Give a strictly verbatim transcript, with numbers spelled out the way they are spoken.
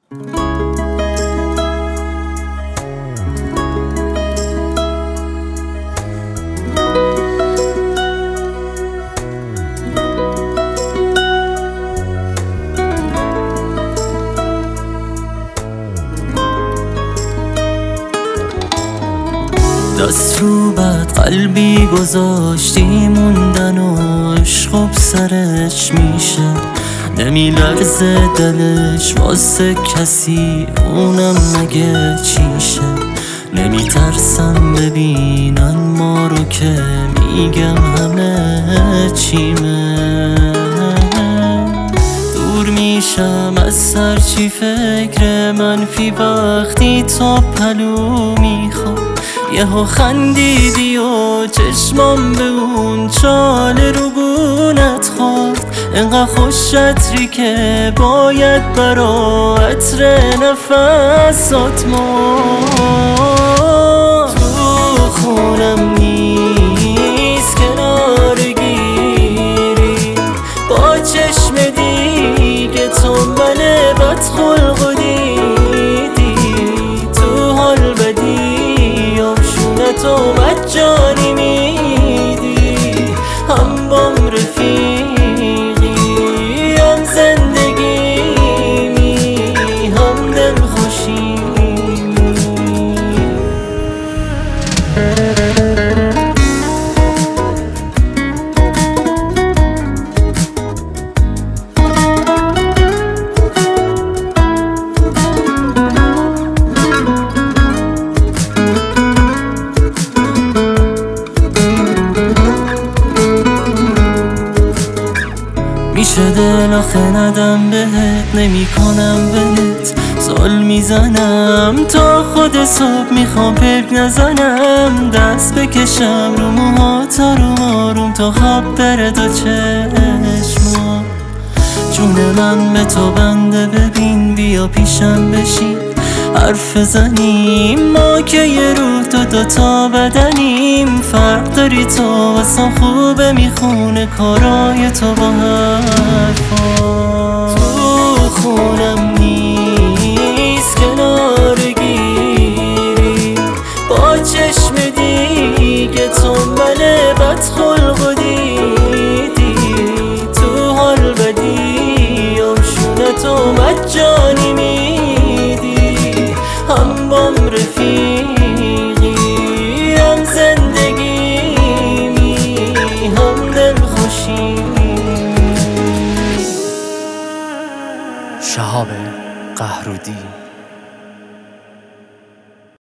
دست رو بعد قلبی گذاشتی موندن و عشق سرش میشه، نمیلرزه دلش واسه کسی اونم مگه چیشه. نمیترسم ببینن ما رو که میگم همه چیمه. دور میشم از هرچی فکر منفی وقتی تو پلو میخوام. یهو خندیدی و چشمام به اون چاله رو گونت خورد. انقدر خوش عطری که باید برا عطر نفسات مرد. تو خونم نیست کنار گیری با چشم دیگه تو من بدخلق و دیدی. تو حال بدی تو مجانی میدی، هم بام رفیقی هم زندگیمی هم دلخوشیمی. میشه دل آخه ندم بهت، نمی کنم ولت زل میزنم تا خود صبح میخوام پرک نزنم. دست بکشم رو موهات آروم آروم تا خواب بره تا چشمام. جون من به تو بنده ببین بیا پیشم بشین حرف بزنیم. ما که یه روح دو دوتا بدنیم، فرق داری تو واسم خوبه میخونه کارای تو با حرفا. تو خونم نیست کنار گیری با چشم دیگه تو من بدخلق و دیدی. تو حال بدی آمشونه تو مجانی میدی، هم بام رفیقی هم زندگیمی هم دلخوشیمی. شهاب قهرودی.